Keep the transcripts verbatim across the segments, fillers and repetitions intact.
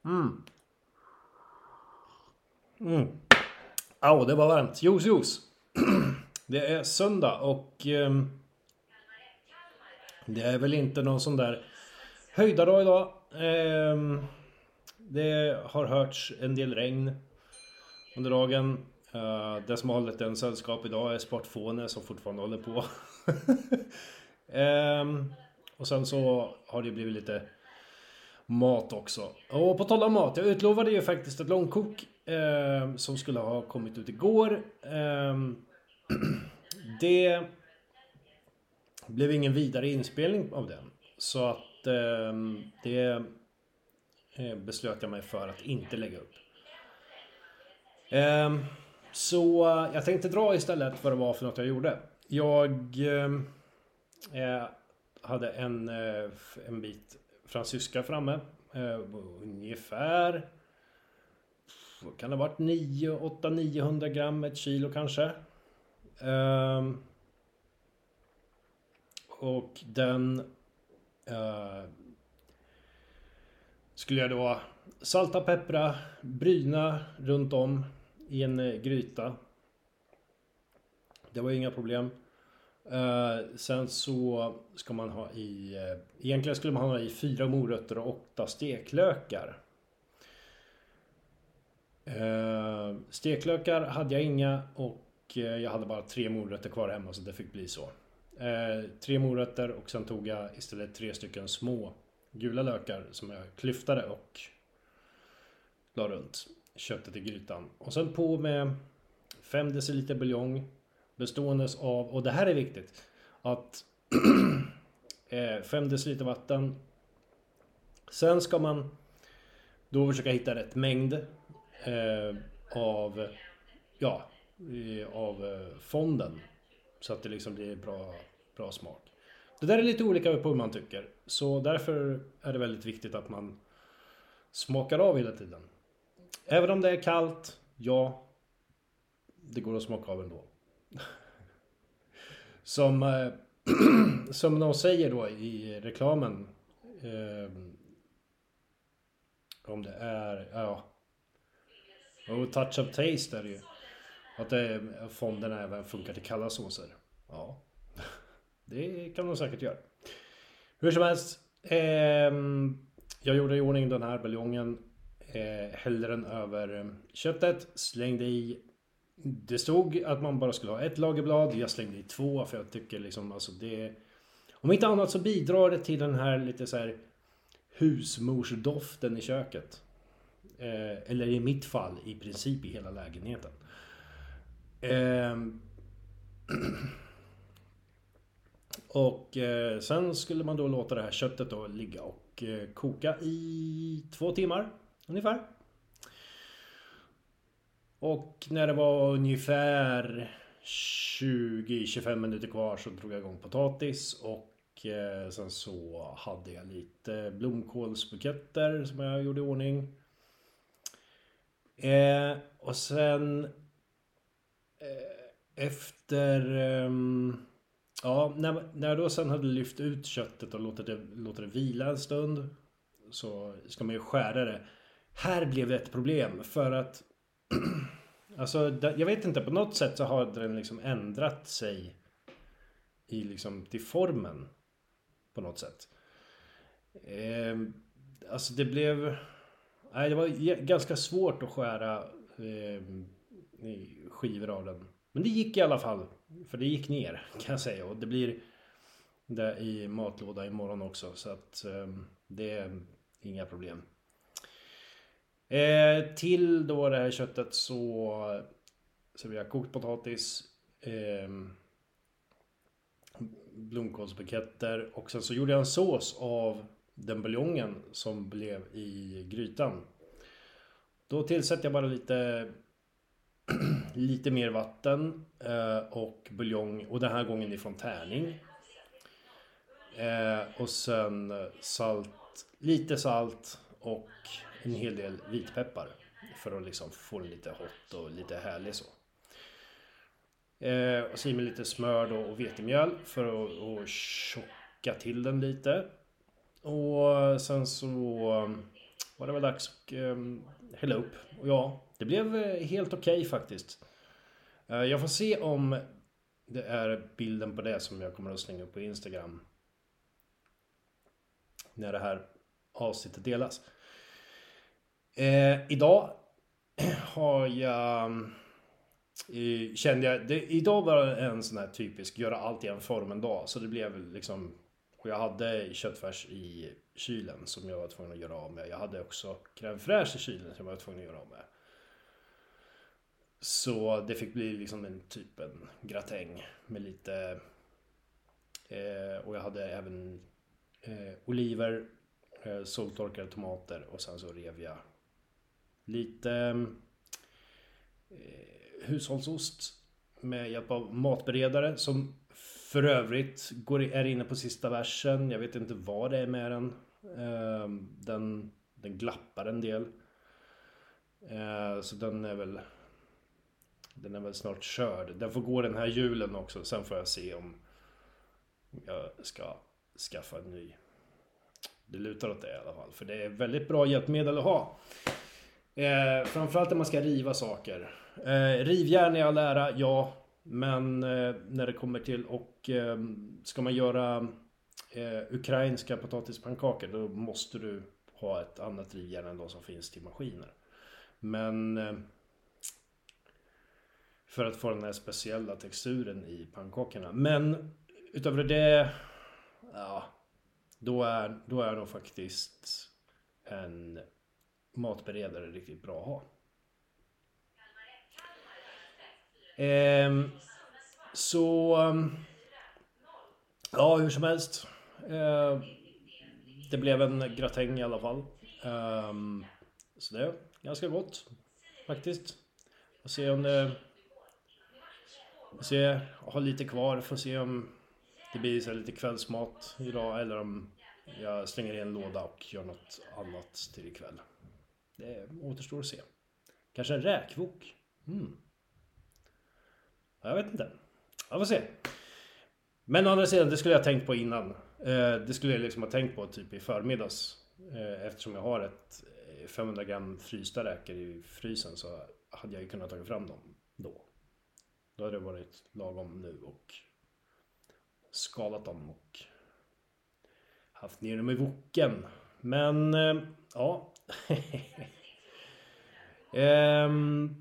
Mm. Mm. Au, det var varmt. Juice, juice. Det är söndag och eh, det är väl inte någon sån där höjdardag idag. Eh, det har hörts en del regn under dagen. Uh, det som har hållit en sällskap idag är Sportfåne som fortfarande håller på. um, och sen så har det blivit lite mat också. Och på tal om mat, jag utlovade ju faktiskt ett långkok uh, som skulle ha kommit ut igår. Um, det blev ingen vidare inspelning av den. Så att um, det beslöt jag mig för att inte lägga upp. Um, Så jag tänkte dra istället vad det var för något jag gjorde. Jag eh, hade en, eh, en bit fransyska framme. Eh, ungefär, kan det ha varit nio, åtta, niohundra gram, ett kilo kanske. Eh, och den eh, skulle jag då salta, peppra, bryna runt om i en gryta. Det var inga problem. Uh, sen så ska man ha i... Uh, egentligen skulle man ha i fyra morötter och åtta steklökar. Uh, steklökar hade jag inga och uh, jag hade bara tre morötter kvar hemma så det fick bli så. Uh, tre morötter och sen tog jag istället tre stycken små gula lökar som jag klyftade och la runt köttet i grytan. Och sen på med fem deciliter buljong bestående av, och det här är viktigt, att fem deciliter vatten. Sen ska man då försöka hitta rätt mängd eh, av ja, av fonden så att det liksom blir bra, bra smak. Det där är lite olika på hur man tycker. Så därför är det väldigt viktigt att man smakar av hela tiden. Även om det är kallt, ja, det går att smaka av ändå. Som, eh, som de säger då i reklamen, eh, om det är, ja, och touch of taste är det ju. Att det, fonden även funkar till kalla såser. Ja, det kan de säkert göra. Hur som helst, eh, jag gjorde i ordning den här buljongen. Eh, hällde den över köttet, slängde i, det stod att man bara skulle ha ett lagerblad, jag slängde i två för jag tycker liksom, alltså det, om inte annat så bidrar det till den här lite så här husmorsdoften i köket, eh, eller i mitt fall i princip i hela lägenheten. eh, och eh, sen skulle man då låta det här köttet då ligga och eh, koka i två timmar ungefär. Och när det var ungefär tjugo till tjugofem minuter kvar så drog jag igång potatis. Och eh, sen så hade jag lite blomkålsbuketter som jag gjorde i ordning. Eh, och sen eh, efter... Eh, ja, när, när jag då sen hade lyft ut köttet och låtit det, låtit det vila en stund så ska man ju skära det. Här blev det ett problem för att alltså, jag vet inte, på något sätt så har den liksom ändrat sig i liksom till formen på något sätt. Eh, alltså det blev, nej, det var ganska svårt att skära eh, skivor av den. Men det gick i alla fall, för det gick ner kan jag säga, och det blir det i matlåda imorgon också, så att eh, det är inga problem. Eh, till då det här köttet så så vi har kokt potatis, eh, blomkålsbuketter och sen så gjorde jag en sås av den buljongen som blev i grytan. Då tillsätter jag bara lite lite mer vatten eh, och buljong, och den här gången ifrån tärning. Eh, och sen salt, lite salt och en hel del vitpeppar för att liksom få den lite hot och lite härlig så. Eh, och så i med lite smör då och vetemjöl för att, att tjocka till den lite. Och sen så var det väl dags att eh, hälla upp. Och ja, det blev eh, helt okej faktiskt. Eh, jag får se om det är bilden på det som jag kommer att slänga upp på Instagram när det här avsnittet delas. Eh, idag har jag eh, kände jag det, idag var det en sån här typisk göra allt i en form en dag, så det blev liksom, och jag hade köttfärs i kylen som jag var tvungen att göra av med. Jag hade också crème fraîche i kylen som jag var tvungen att göra av med. Så det fick bli liksom en typ en gratäng med lite eh, och jag hade även eh, oliver, eh, soltorkade tomater och sen så rev jag lite eh, hushållsost med hjälp av matberedare som för övrigt går, är inne på sista versen. Jag vet inte vad det är med den. Eh, den, den glappar en del. Eh, så den är väl Den är väl snart körd. Den får gå den här julen också. Sen får jag se om jag ska skaffa en ny. Det lutar åt det i alla fall. För det är väldigt bra hjälpmedel att ha. Eh, framförallt när man ska riva saker. Eh, rivjärn är all ära, ja. Men eh, när det kommer till och eh, ska man göra eh, ukrainska potatispannkakor, då måste du ha ett annat rivjärn än de som finns till maskiner. Men eh, för att få den här speciella texturen i pannkakorna. Men utöver det, ja, då är, då är nog faktiskt en matberedare riktigt bra att ha. Ehm, så, ja, hur som helst. Ehm, det blev en gratäng i alla fall. Ehm, så det är ganska gott faktiskt. Får se om det... Får se, jag har lite kvar. Får se om det blir så lite kvällsmat idag. Eller om jag slänger i en låda och gör något annat till ikväll. Det återstår att se. Kanske en räkvok. Mm. Jag vet inte. Jag får se. Men å andra sidan, det skulle jag ha tänkt på innan. Det skulle jag liksom ha tänkt på typ i förmiddags. Eftersom jag har ett femhundra gram frysta räkor i frysen, så hade jag ju kunnat ta fram dem då. Då hade det varit lagom nu och skalat dem och haft ner dem i voken. Men ja. um,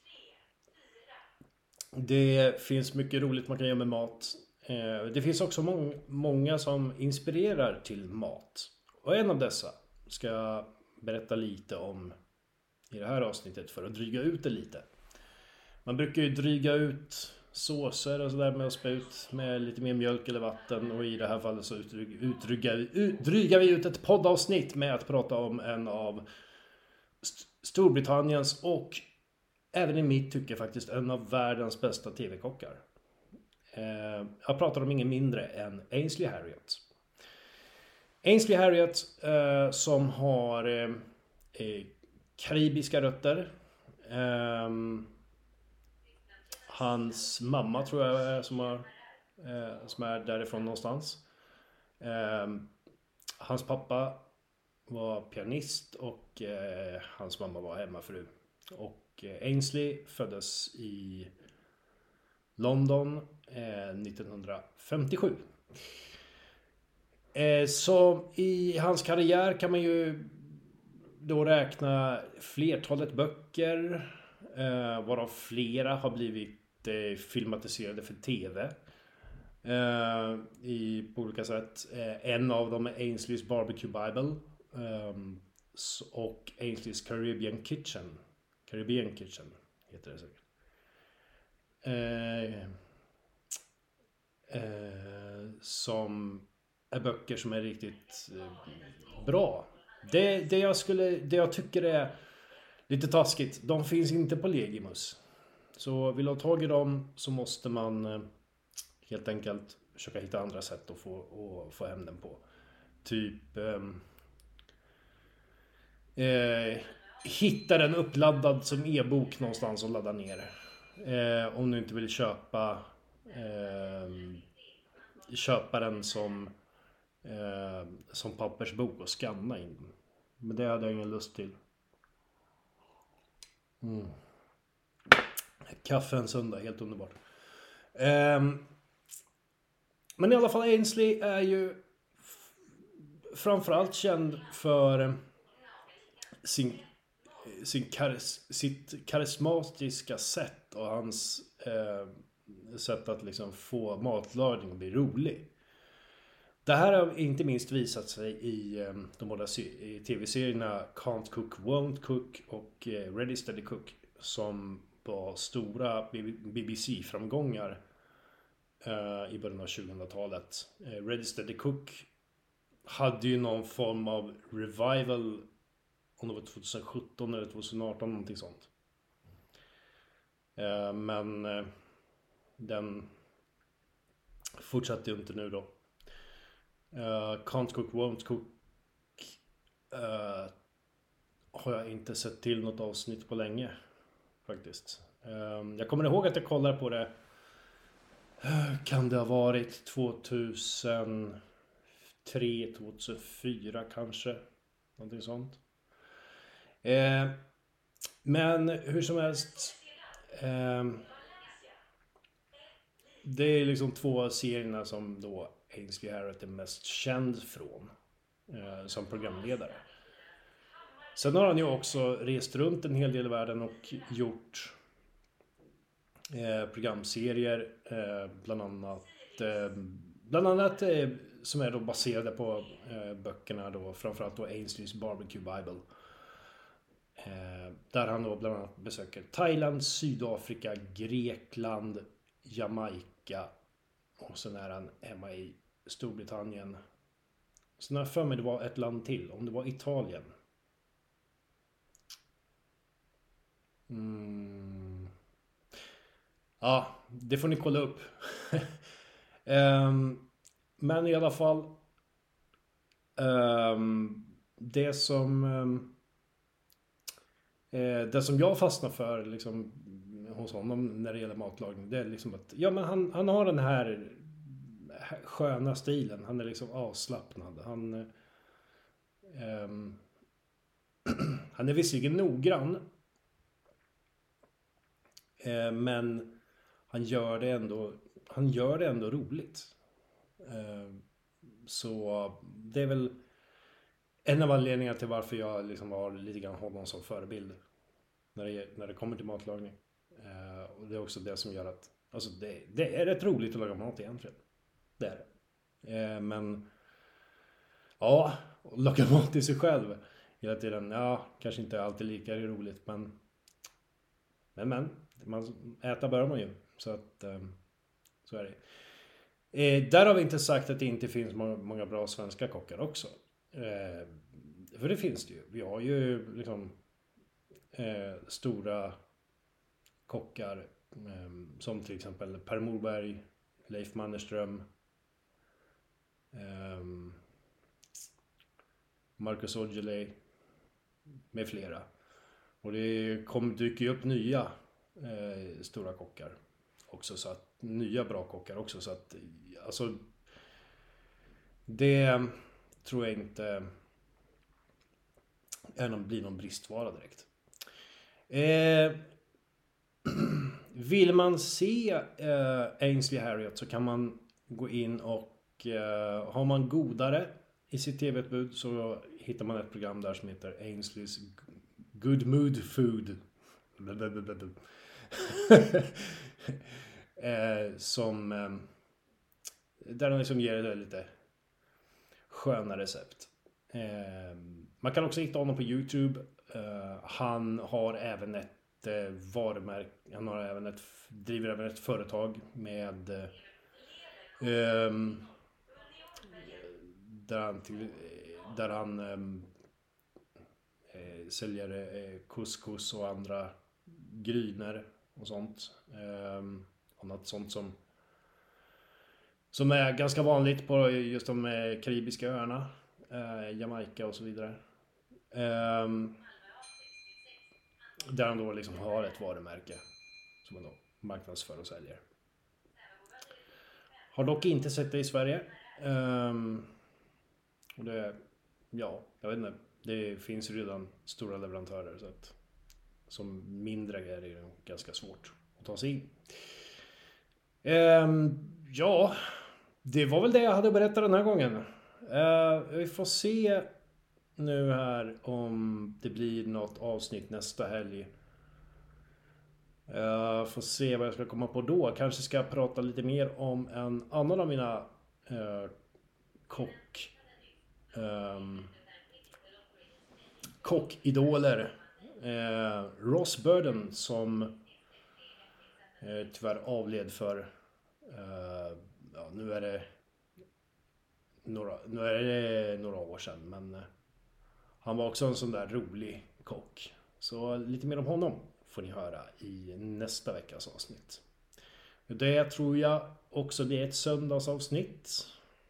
det finns mycket roligt man kan göra med mat. Uh, det finns också må- många som inspirerar till mat. Och en av dessa ska jag berätta lite om i det här avsnittet för att dryga ut det lite. Man brukar ju dryga ut såser och sådär med att spä ut med lite mer mjölk eller vatten. Och i det här fallet så utdrygar vi, ut, drygar vi ut ett poddavsnitt med att prata om en av St- Storbritanniens och även i mitt tycke faktiskt en av världens bästa tv-kockar. Eh, jag pratar om ingen mindre än Ainsley Harriott. Ainsley Harriott eh, som har eh, karibiska rötter. Eh, Hans mamma tror jag är som, har, eh, som är därifrån någonstans. Eh, hans pappa var pianist och eh, hans mamma var hemmafru. Och eh, Ainsley föddes i London eh, nittonhundrafemtiosju. Eh, så i hans karriär kan man ju då räkna flertalet böcker, eh, varav flera har blivit filmatiserade för tv uh, i på olika sätt. Uh, en av dem är Ainsleys Barbecue Bible um, och Ainsleys Caribbean Kitchen. Caribbean Kitchen heter det säkert. Uh, uh, som är böcker som är riktigt uh, bra. Det, det, jag skulle, det jag tycker är lite taskigt, de finns inte på Legimus. Så vill du ha tag i dem så måste man eh, helt enkelt försöka hitta andra sätt att få, och få hem den på. Typ eh, eh, hitta den uppladdad som e-bok någonstans och ladda ner. Eh, om du inte vill köpa eh, köpa den som eh, som pappersbok och scanna in Men det hade jag ingen lust till. Mm. Kaffe en söndag, helt underbart. Um, men i alla fall, Ainsley är ju f- framförallt känd för sin, sin karis, sitt karismatiska sätt och hans eh, sätt att liksom få matlagning att bli rolig. Det här har inte minst visat sig i eh, de båda se- i tv-serierna Can't Cook, Won't Cook och eh, Ready Steady Cook, som var stora B B C-framgångar uh, i början av tjugohundratalet. Uh, Ready Steady Cook hade ju någon form av revival, om det var tjugosjutton eller tjugoarton, någonting sånt. Uh, men uh, den fortsatte ju inte nu då. Uh, Can't Cook, Won't Cook uh, har jag inte sett till något avsnitt på länge. Faktiskt. Jag kommer ihåg att jag kollade på det. Kan det ha varit tjugohundratre, tjugohundrafyra kanske. Någonting sånt. Men hur som helst. Det är liksom två serierna som då Ainsley Harriott är mest känd från. Som programledare. Sen har han ju också rest runt en hel del i världen och gjort eh, programserier, eh, bland annat, eh, bland annat eh, som är då baserade på eh, böckerna då, framförallt då Ainsleys Barbecue Bible. Eh, där han då bland annat besöker Thailand, Sydafrika, Grekland, Jamaica och sen är han hemma i Storbritannien. Sen har jag för mig det var ett land till, om det var Italien. Mm. Ja, det får ni kolla upp. um, men i alla fall um, det som um, eh, det som jag fastnar för liksom, hos honom när det gäller matlagning, det är liksom att ja, men han, han har den här sköna stilen. Han är liksom avslappnad. Han um, han är visserligen noggrann, men han gör det ändå han gör det ändå roligt. Så det är väl en av anledningarna till varför jag liksom har lite grann honom som förebild när det, när det kommer till matlagning. Och det är också det som gör att alltså det, det är rätt roligt att laga mat egentligen. Det är det. Men ja, laga mat till sig själv hela tiden, ja, kanske inte alltid lika roligt, men men men man äta bör man ju, så att så är det. Eh, där har vi inte sagt att det inte finns många, många bra svenska kockar också. Eh, för det finns det ju. Vi har ju liksom eh, stora kockar eh, som till exempel Per Morberg, Leif Mannerström, eh, Marcus Aujalay med flera. Och det kommer dyker ju upp nya eh, stora kockar också, så att nya bra kockar också, så att alltså det tror jag inte är någon, blir någon bristvara direkt. Eh, vill man se eh, Ainsley Harriott så kan man gå in och eh, har man godare i sitt tv-utbud så hittar man ett program där som heter Ainsleys Good Mood Food. eh, som eh, där de liksom ger det lite sköna recept. Eh, man kan också hitta honom på YouTube. Eh, han har även ett eh, varumärke. Han har även ett driver även ett företag med eh, där han till, där han eh, säljer eh, couscous och andra gryner och sånt. Eh, annat sånt som som är ganska vanligt på just de karibiska öarna, eh, Jamaica och så vidare. Eh, där han då liksom har ett varumärke som han då marknadsför och säljer. Har dock inte sett det i Sverige. Eh, och det, ja, jag vet inte. Det finns ju redan stora leverantörer. Så att som mindre är det ganska svårt att ta sig in. Ehm, ja, det var väl det jag hade att berätta den här gången. Ehm, vi får se nu här om det blir något avsnitt nästa helg. Uh, får se vad jag ska komma på då. Kanske ska jag prata lite mer om en annan av mina uh, kock um, kockidoler. Uh, Ross Burden som uh, tyvärr avled för uh, ja, nu är det några, nu är det några år sedan, men uh, han var också en sån där rolig kock. Så lite mer om honom får ni höra i nästa veckas avsnitt. Det tror jag också blir ett söndagsavsnitt.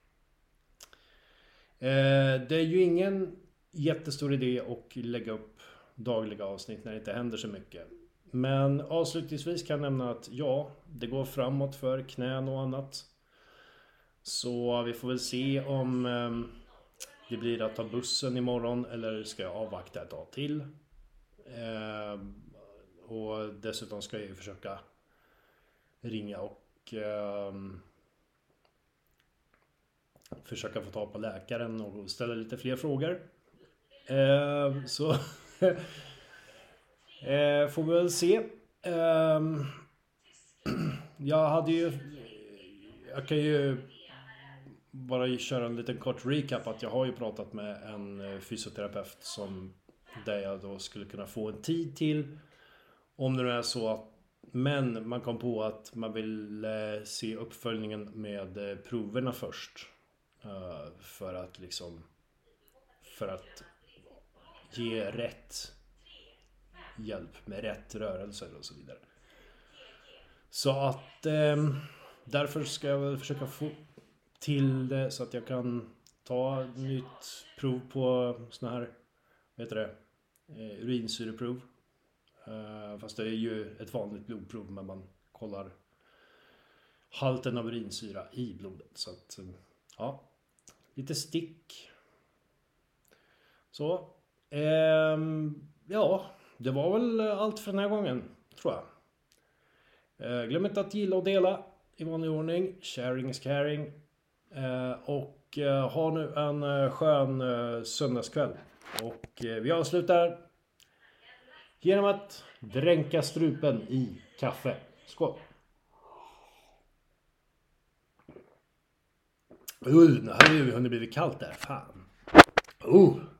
Det är ju ingen jättestor idé att lägga upp dagliga avsnitt när det inte händer så mycket. Men avslutningsvis kan jag nämna att ja, det går framåt för knän och annat. Så vi får väl se om det blir att ta bussen imorgon eller ska jag avvakta ett tag till. Och dessutom ska jag ju försöka ringa och eh, försöka få ta på läkaren och ställa lite fler frågor. Eh, så eh, får vi väl se. Eh, jag hade ju jag kan ju bara köra en liten kort recap att jag har ju pratat med en fysioterapeut som där jag då skulle kunna få en tid till. Om det nu är så att, men man kom på att man vill eh, se uppföljningen med eh, proverna först. Uh, för att liksom, för att ge rätt hjälp med rätt rörelser och så vidare. Så att eh, därför ska jag väl försöka få till det så att jag kan ta ett nytt prov på såna här, vad heter det, eh, urinsyreprov. Uh, fast det är ju ett vanligt blodprov, men man kollar halten av urinsyra i blodet. Så att, ja, lite stick. Så, um, ja, det var väl allt för den här gången, tror jag. Uh, glöm inte att gilla och dela i vanlig ordning. Sharing is caring. Uh, och uh, ha nu en uh, skön uh, söndagskväll. Och uh, vi avslutar genom att dränka strupen i kaffe. Skål! Uh, nu har det ju hunnit blivit kallt där. Fan. Uh.